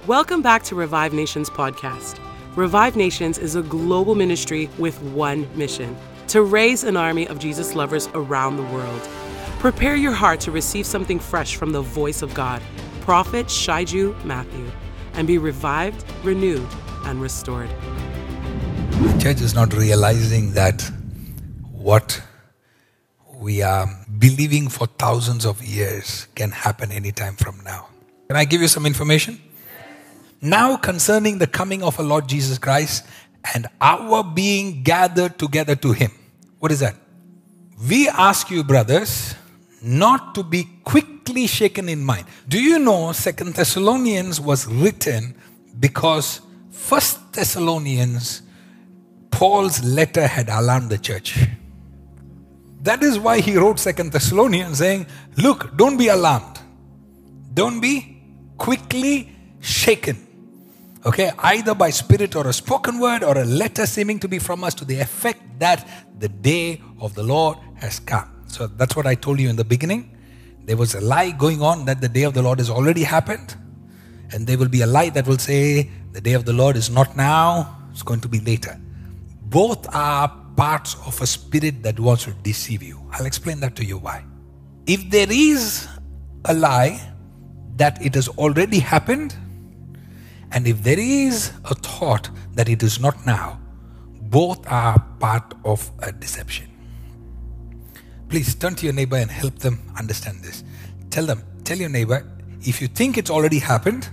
Welcome back to Revive Nations podcast. Revive Nations is a global ministry with one mission: to raise an army of Jesus lovers around the world. Prepare your heart to receive something fresh from the voice of God, Prophet Shaiju Matthew, and be revived, renewed, and restored. The church is not realizing that what we are believing for thousands of years can happen anytime from now. Can I give you some information? Now concerning the coming of our Lord Jesus Christ and our being gathered together to Him. What is that? We ask you, brothers, not to be quickly shaken in mind. Do you know 2 Thessalonians was written because 1 Thessalonians, Paul's letter had alarmed the church. That is why he wrote 2 Thessalonians saying, look, don't be alarmed. Don't be quickly shaken. Okay, either by spirit or a spoken word or a letter seeming to be from us to the effect that the day of the Lord has come. So that's what I told you in the beginning. There was a lie going on that the day of the Lord has already happened. And there will be a lie that will say the day of the Lord is not now, it's going to be later. Both are parts of a spirit that wants to deceive you. I'll explain that to you why. If there is a lie that it has already happened, and if there is a thought that it is not now, both are part of a deception. Please turn to your neighbor and help them understand this. Tell your neighbor, if you think it's already happened,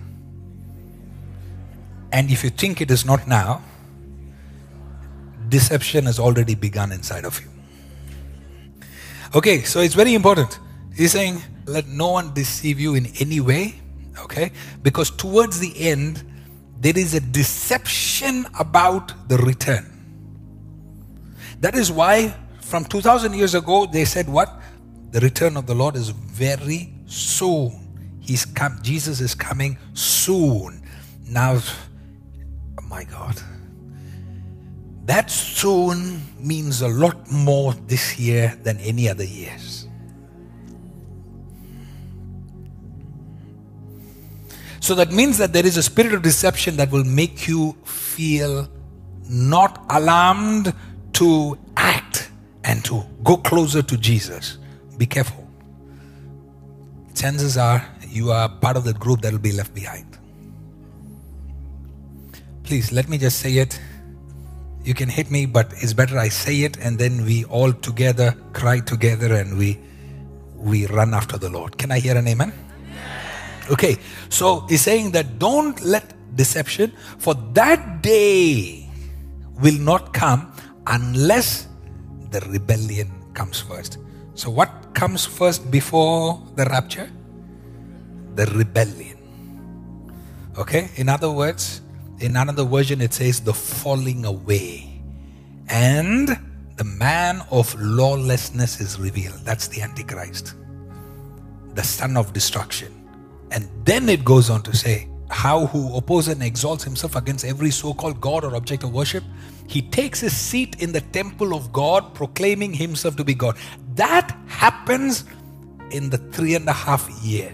and if you think it is not now, deception has already begun inside of you. Okay, so it's very important. He's saying, let no one deceive you in any way. Okay, because towards the end, there is a deception about the return. That is why from 2,000 years ago, they said what? The return of the Lord is very soon. Jesus is coming soon. Now, oh my God. That soon means a lot more this year than any other years. So that means that there is a spirit of deception that will make you feel not alarmed to act and to go closer to Jesus. Be careful. Chances are you are part of that group that will be left behind. Please, let me just say it. You can hit me, but it's better I say it and then we all together cry together and we run after the Lord. Can I hear an amen? Okay, so he's saying that don't let deception, for that day will not come unless the rebellion comes first. So what comes first before the rapture? The rebellion. Okay, in other words, in another version it says the falling away. And the man of lawlessness is revealed. That's the Antichrist, the son of destruction. And then it goes on to say, how who opposes and exalts himself against every so-called God or object of worship, he takes his seat in the temple of God, proclaiming himself to be God. That happens in the 3.5 year.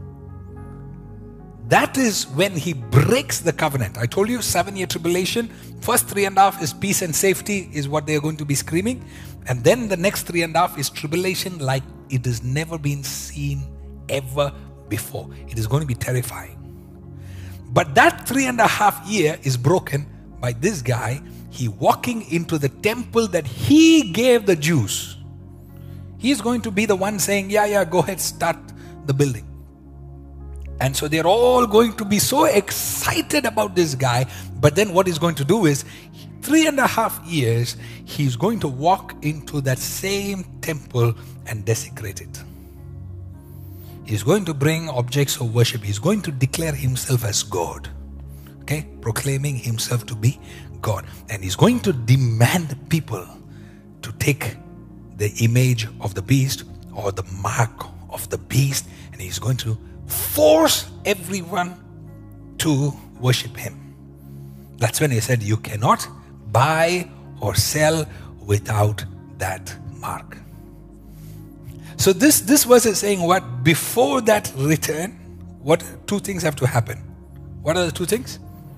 That is when he breaks the covenant. I told you 7-year tribulation. First 3.5 is peace and safety is what they are going to be screaming. And then the next 3.5 is tribulation like it has never been seen ever before. It is going to be terrifying. But that 3.5 year is broken by this guy. He walking into the temple that he gave the Jews. He is going to be the one saying, yeah, go ahead, start the building. And so they're all going to be so excited about this guy. But then what he's going to do is 3.5 years, he's going to walk into that same temple and desecrate it. He's going to bring objects of worship. He's going to declare himself as God. Okay? Proclaiming himself to be God. And he's going to demand people to take the image of the beast or the mark of the beast. And he's going to force everyone to worship him. That's when he said, you cannot buy or sell without that mark. So this verse is saying what? Before that return, what two things have to happen? What are the two things?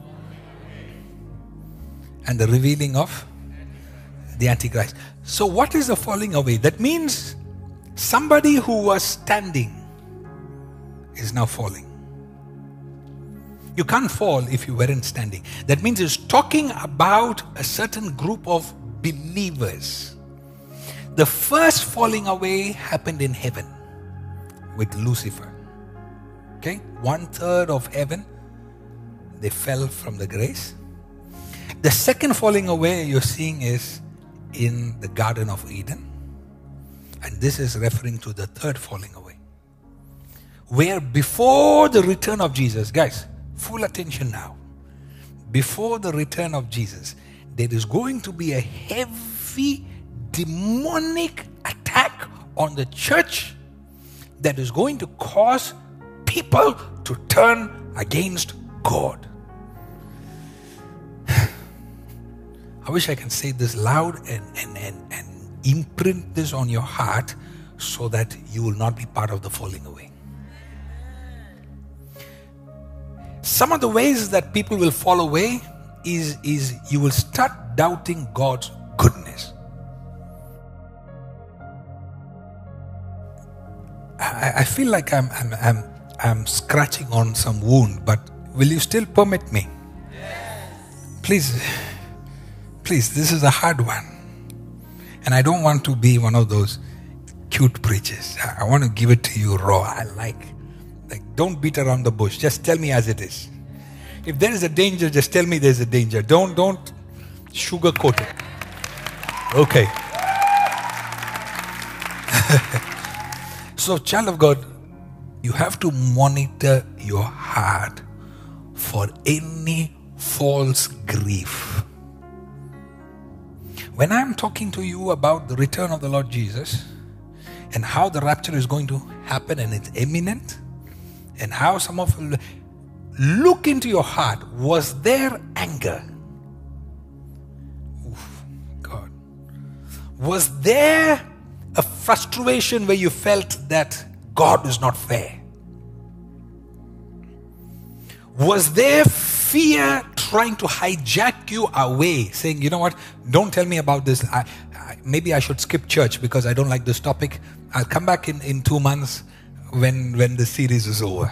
And the revealing of the Antichrist. So what is the falling away? That means somebody who was standing is now falling. You can't fall if you weren't standing. That means it's talking about a certain group of believers. The first falling away happened in heaven with Lucifer. Okay? 1/3 of heaven, they fell from the grace. The second falling away you're seeing is in the Garden of Eden. And this is referring to the third falling away. Where before the return of Jesus, guys, full attention now. Before the return of Jesus, there is going to be a heavy demonic attack on the church that is going to cause people to turn against God. I wish I can say this loud and imprint this on your heart so that you will not be part of the falling away. Some of the ways that people will fall away is you will start doubting God's goodness. I feel like I'm scratching on some wound, but will you still permit me? Yes. Please, this is a hard one. And I don't want to be one of those cute preachers. I want to give it to you raw. I like, don't beat around the bush. Just tell me as it is. If there is a danger, just tell me there's a danger. Don't sugarcoat it. Okay. So, child of God, you have to monitor your heart for any false grief. When I'm talking to you about the return of the Lord Jesus and how the rapture is going to happen and it's imminent, and how some of you look into your heart, was there anger? Oof, God. Was there a frustration where you felt that God is not fair? Was there fear trying to hijack you away, saying, you know what, don't tell me about this. Maybe I should skip church because I don't like this topic. I'll come back in 2 months when the series is over.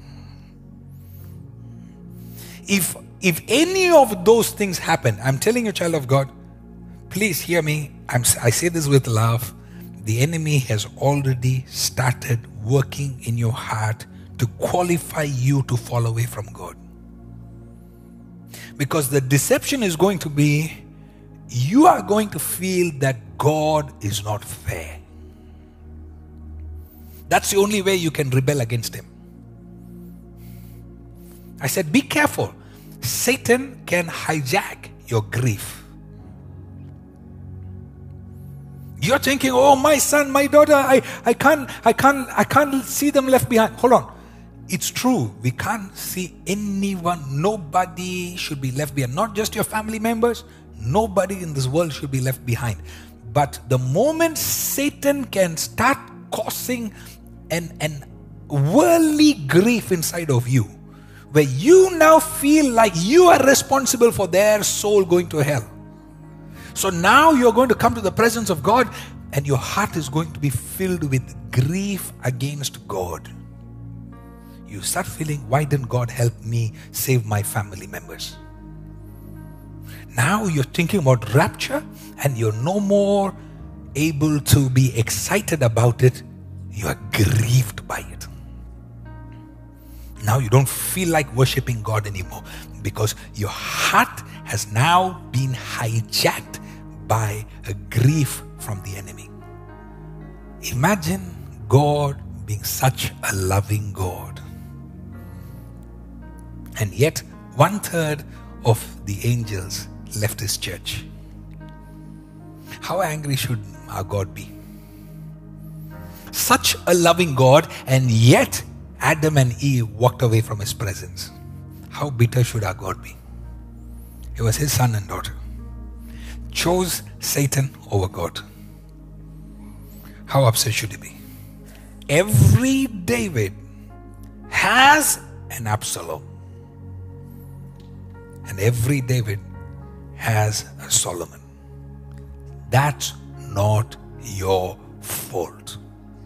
If any of those things happen, I'm telling you, child of God, please hear me. I say this with love. The enemy has already started working in your heart to qualify you to fall away from God. Because the deception is going to be, you are going to feel that God is not fair. That's the only way you can rebel against Him. I said, be careful. Satan can hijack your grief. You're thinking, oh, my son, my daughter, I can't see them left behind. Hold on. It's true. We can't see anyone. Nobody should be left behind. Not just your family members. Nobody in this world should be left behind. But the moment Satan can start causing an worldly grief inside of you, where you now feel like you are responsible for their soul going to hell. So now you're going to come to the presence of God and your heart is going to be filled with grief against God. You start feeling, why didn't God help me save my family members? Now you're thinking about rapture and you're no more able to be excited about it. You are grieved by it. Now you don't feel like worshiping God anymore because your heart has now been hijacked by a grief from the enemy. Imagine God being such a loving God. And yet 1/3 of the angels left His church. How angry should our God be? Such a loving God, and yet Adam and Eve walked away from His presence. How bitter should our God be? It was His son and daughter. Chose Satan over God. How upset should he be? Every David has an Absalom. And every David has a Solomon. That's not your fault.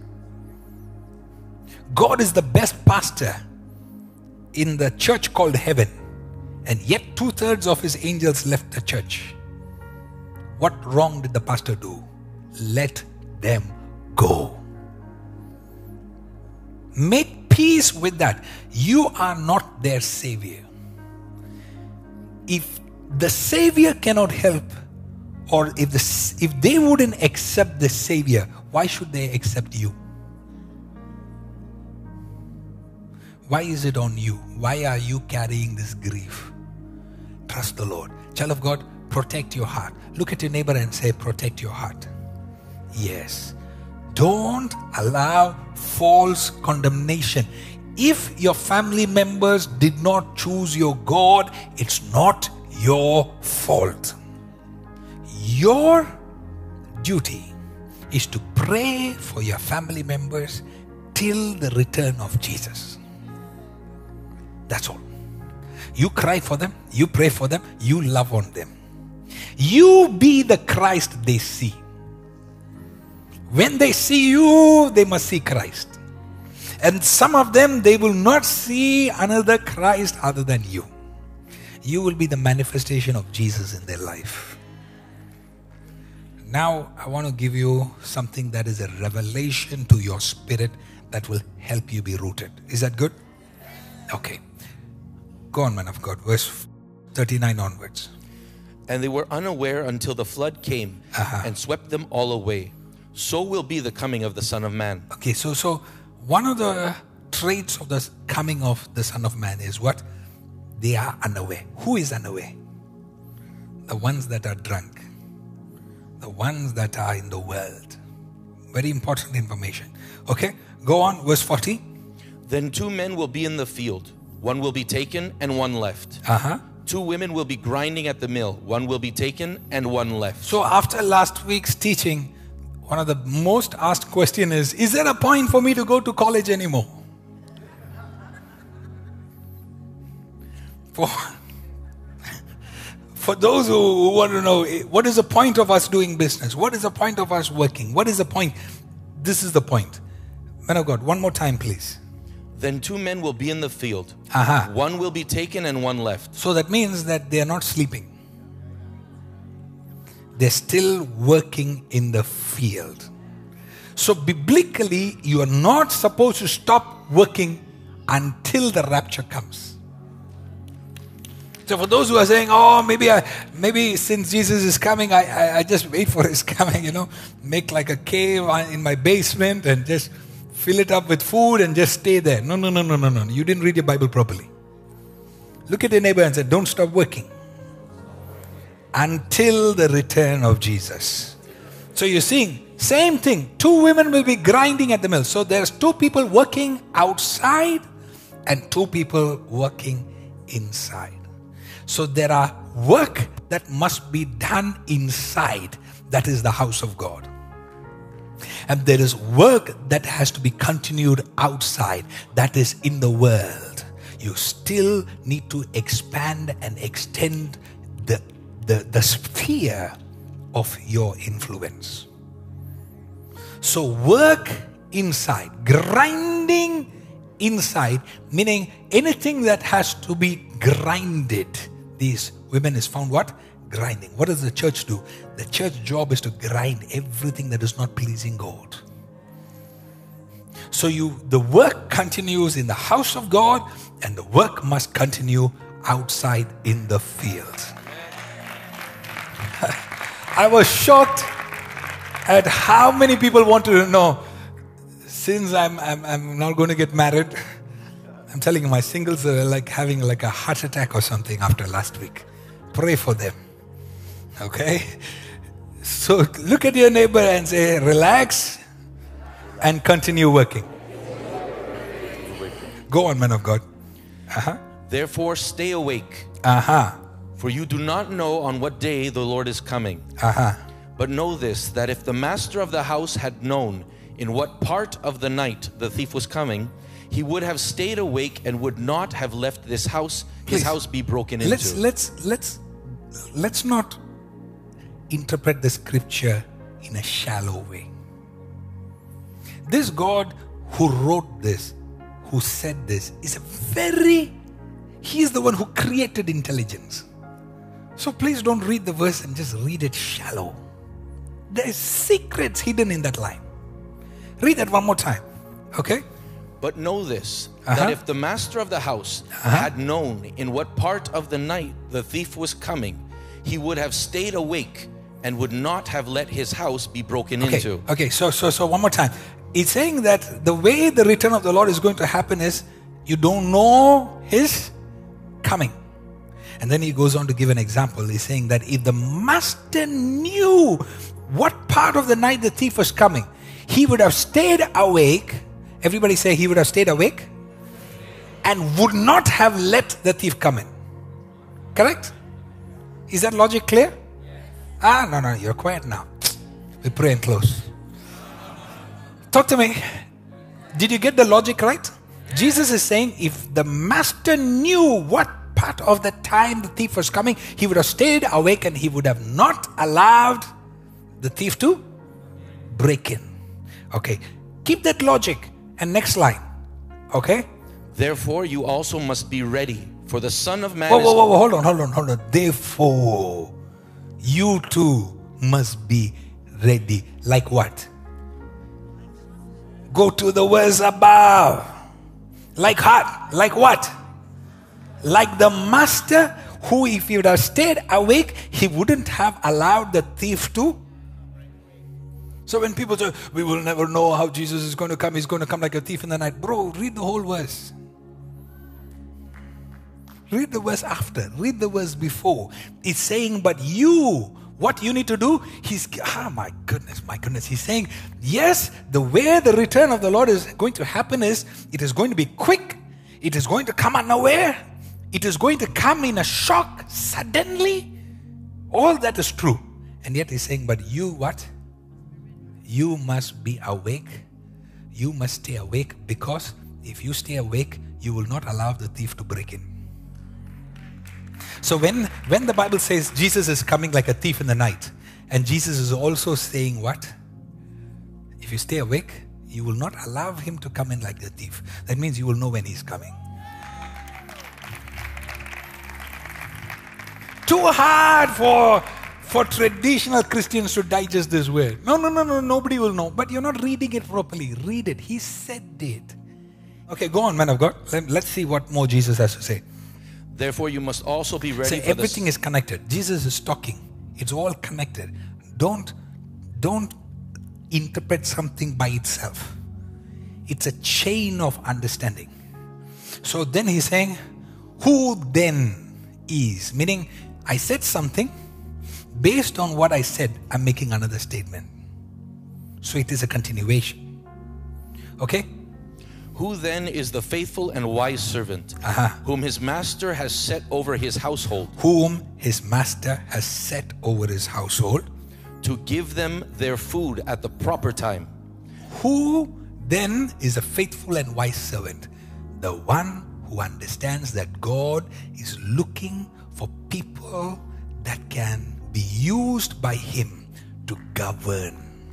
God is the best pastor in the church called heaven, and yet 2/3 of his angels left the church. What wrong did the pastor do? Let them go. Make peace with that. You are not their savior. If the savior cannot help, or if they wouldn't accept the savior, why should they accept you? Why is it on you? Why are you carrying this grief? Trust the Lord. Child of God, protect your heart. Look at your neighbor and say, protect your heart. Yes. Don't allow false condemnation. If your family members did not choose your God, it's not your fault. Your duty is to pray for your family members till the return of Jesus. That's all. You cry for them, you pray for them, you love on them. You be the Christ they see. When they see you, they must see Christ. And some of them, they will not see another Christ other than you. You will be the manifestation of Jesus in their life. Now, I want to give you something that is a revelation to your spirit that will help you be rooted. Is that good? Okay. Go on, man of God. Verse 39 onwards. And they were unaware until the flood came and swept them all away. So will be the coming of the Son of Man. Okay, so one of the traits of the coming of the Son of Man is what? They are unaware. Who is unaware? The ones that are drunk. The ones that are in the world. Very important information. Okay, go on, verse 40. Then 2 men will be in the field. One will be taken and one left. 2 women will be grinding at the mill. One will be taken and one left. So after last week's teaching, one of the most asked question is there a point for me to go to college anymore? For those who want to know, what is the point of us doing business? What is the point of us working? What is the point? This is the point. Man of God, one more time, please. Then 2 men will be in the field. One will be taken and one left. So that means that they are not sleeping. They're still working in the field. So biblically, you are not supposed to stop working until the rapture comes. So for those who are saying, oh, maybe since Jesus is coming, I just wait for his coming, make like a cave in my basement and just fill it up with food and just stay there. No. You didn't read your Bible properly. Look at your neighbor and say, don't stop working until the return of Jesus. So you're seeing, same thing. 2 women will be grinding at the mill. So there's 2 people working outside and 2 people working inside. So there are work that must be done inside. That is the house of God. And there is work that has to be continued outside. That is in the world. You still need to expand and extend the sphere of your influence. So work inside, grinding inside, meaning anything that has to be grinded. These women is found what? Grinding. What does the church do? The church job is to grind everything that is not pleasing God. So the work continues in the house of God, and the work must continue outside in the field. I was shocked at how many people wanted to know. Since I'm not going to get married, I'm telling you, my singles are like having like a heart attack or something after last week. Pray for them. Okay? So look at your neighbor and say, relax and continue working. Go on, man of God. Therefore stay awake. For you do not know on what day the Lord is coming. But know this, that if the master of the house had known in what part of the night the thief was coming, he would have stayed awake and would not have left this house, his house be broken into. Let's not interpret the scripture in a shallow way. This God who wrote this, who said this, he is the one who created intelligence. So please don't read the verse and just read it shallow. There is secrets hidden in that line. Read that one more time. Okay? But know this, that if the master of the house had known in what part of the night the thief was coming, he would have stayed awake and would not have let his house be broken into. Okay, so one more time. It's saying that the way the return of the Lord is going to happen is you don't know his coming. And then he goes on to give an example. He's saying that if the master knew what part of the night the thief was coming, he would have stayed awake. Everybody say he would have stayed awake and would not have let the thief come in. Correct? Is that logic clear? No, you're quiet now. We pray and close. Talk to me. Did you get the logic right? Jesus is saying if the master knew what part of the time the thief was coming, he would have stayed awake and he would have not allowed the thief to break in. Okay, keep that logic. And next line. Okay? Therefore you also must be ready, for the Son of Man hold on. Therefore, you too must be ready. Like what? Go to the verse above. Like what? Like what? Like the master who, if he would have stayed awake, he wouldn't have allowed the thief to. So when people say, we will never know how Jesus is going to come, he's going to come like a thief in the night. Bro, read the whole verse. Read the verse after. Read the verse before. It's saying, but you, what you need to do, my goodness. He's saying, yes, the way the return of the Lord is going to happen is, it is going to be quick. It is going to come unaware. It is going to come in a shock, suddenly. All that is true. And yet he's saying, but you what? You must be awake. You must stay awake, because if you stay awake, you will not allow the thief to break in. So when the Bible says Jesus is coming like a thief in the night, and Jesus is also saying what? If you stay awake, you will not allow him to come in like the thief. That means you will know when he's coming. Too hard for traditional Christians to digest this word. No, nobody will know. But you're not reading it properly. Read it. He said it. Okay, go on, man of God. Let's see what more Jesus has to say. Therefore, you must also be ready. So everything is connected. Jesus is talking. It's all connected. Don't interpret something by itself. It's a chain of understanding. So then he's saying, who then is? Meaning, I said something. Based on what I said, I'm making another statement. So it is a continuation. Okay? Who then is the faithful and wise servant, whom his master has set over his household? Whom his master has set over his household. To give them their food at the proper time. Who then is a faithful and wise servant? The one who understands that God is looking for people that can be used by him to govern.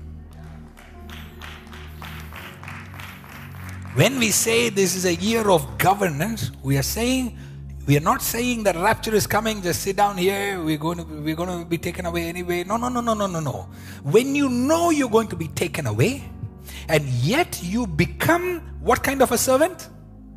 When we say this is a year of governance, we are not saying that rapture is coming, just sit down here, we're going to be taken away anyway. No. When you know you're going to be taken away, and yet you become what kind of a servant?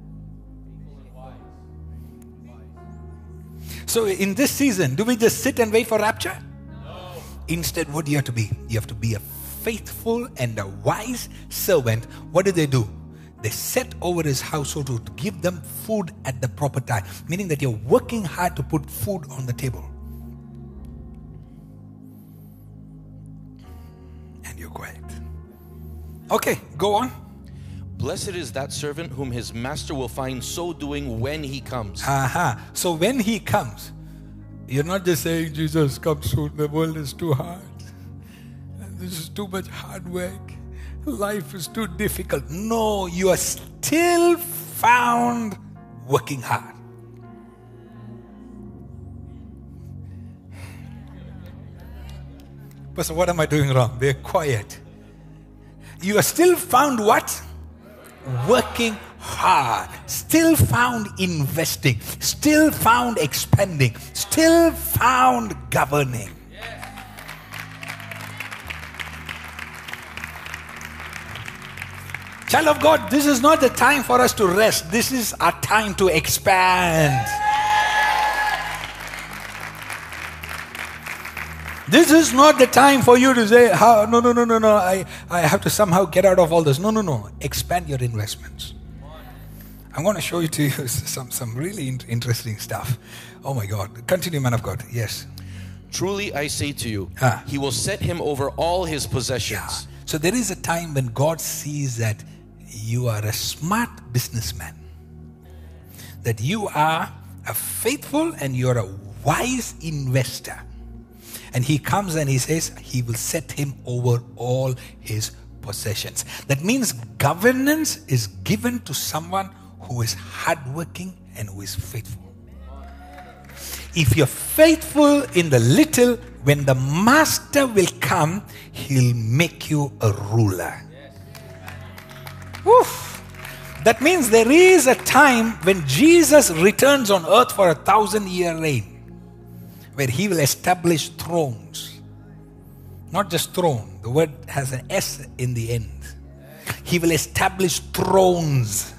So in this season, do we just sit and wait for rapture? No. Instead, what do you have to be? You have to be a faithful and a wise servant. What do? They set over his household to give them food at the proper time. Meaning that you're working hard to put food on the table. And you're quiet. Okay, go on. Blessed is that servant whom his master will find so doing when he comes. So when he comes, you're not just saying, Jesus, come soon, the world is too hard. And this is too much hard work. life is too difficult. No, you are still found working hard. Pastor, what am I doing wrong? They're quiet. You are still found what? Working hard. Still found investing. Still found expanding. Still found governing. Child of God, this is not the time for us to rest. This is our time to expand. This is not the time for you to say, no, I have to somehow get out of all this. No. Expand your investments. I'm going to show you to you some really interesting stuff. Oh my God. Continue, man of God. Yes. Truly I say to you, he will set him over all his possessions. Yeah. So there is a time when God sees that you are a smart businessman, that you are a faithful and you're a wise investor. And he comes and he says he will set him over all his possessions. That means governance is given to someone who is hardworking and who is faithful. If you're faithful in the little, when the master will come, he'll make you a ruler. Woof. That means there is a time when Jesus returns on earth for 1,000-year reign, where he will establish thrones. Not just throne. The word has an S in the end. He will establish thrones.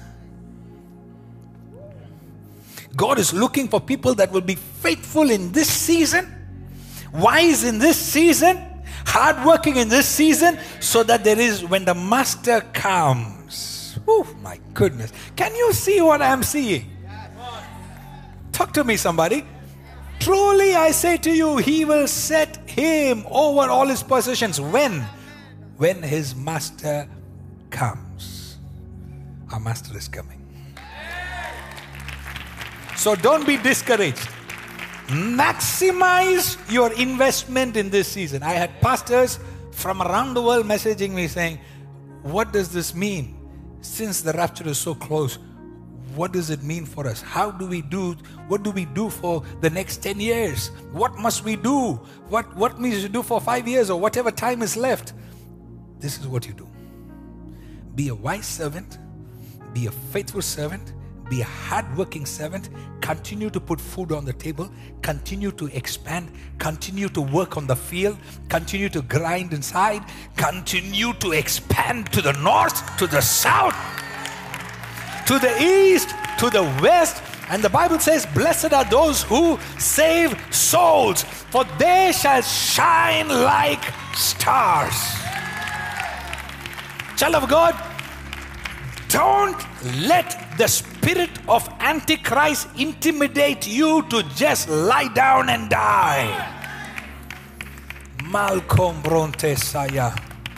God is looking for people that will be faithful in this season, wise in this season, hardworking in this season, so that there is, when the master comes. Oh my goodness. Can you see what I am seeing? Talk to me, somebody. Truly I say to you, he will set him over all his possessions. When? When his master comes. Our master is coming. So don't be discouraged. Maximize your investment in this season. I had pastors from around the world messaging me saying, what does this mean? Since the rapture is so close, what does it mean for us? What do we do for the next 10 years? What must we do? What must we do for 5 years or whatever time is left? This is what you do. Be a wise servant. Be a faithful servant. Be a hardworking servant. Continue to put food on the table. Continue to expand. Continue to work on the field. Continue to grind inside. Continue to expand to the north, to the south, to the east, to the west. And the Bible says, blessed are those who save souls, for they shall shine like stars. Child of God, don't let the spirit of Antichrist intimidate you to just lie down and die. Malcolm Bronte Saya.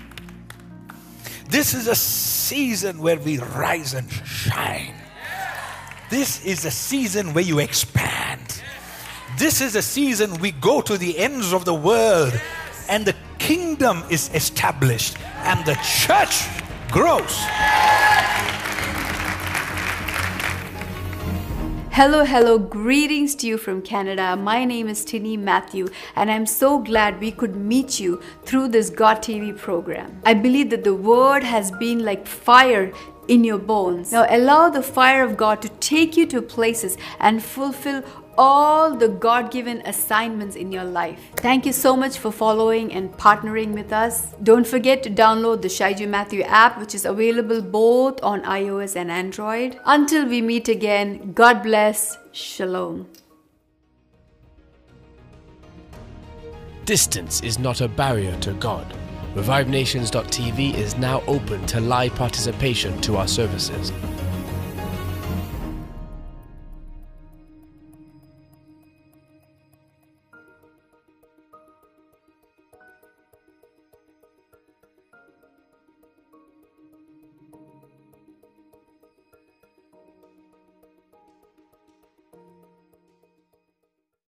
This is a season where we rise and shine. This is a season where you expand. This is a season we go to the ends of the world and the kingdom is established and the church grows. Hello, greetings to you from Canada. My name is Tini Matthew and I'm so glad we could meet you through this God TV program. I believe that the word has been like fire in your bones. Now allow the fire of God to take you to places and fulfill all the God-given assignments in your life. Thank you so much for following and partnering with us. Don't forget to download the Shaiju Matthew app, which is available both on iOS and Android. Until we meet again, God bless. Shalom. Distance is not a barrier to God. ReviveNations.tv is now open to live participation to our services.